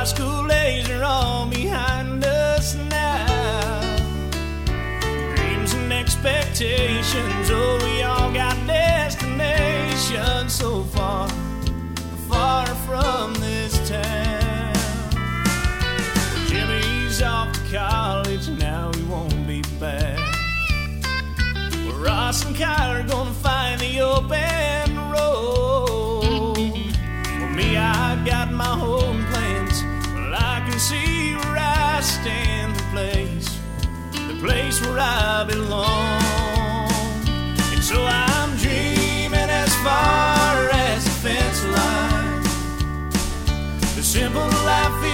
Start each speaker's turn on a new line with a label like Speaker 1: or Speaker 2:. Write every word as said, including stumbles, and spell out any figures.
Speaker 1: school days are all behind us now. Dreams and expectations, oh, we all got destinations so far, far from this town. Well, Jimmy's off to college, now he won't be back. Well, Ross and Kyle are gonna find the open road. Well, me, I got my own plans. Well, I can see where I stand, the place, the place where I belong. And so I'm dreaming as far as the fence line. The simple life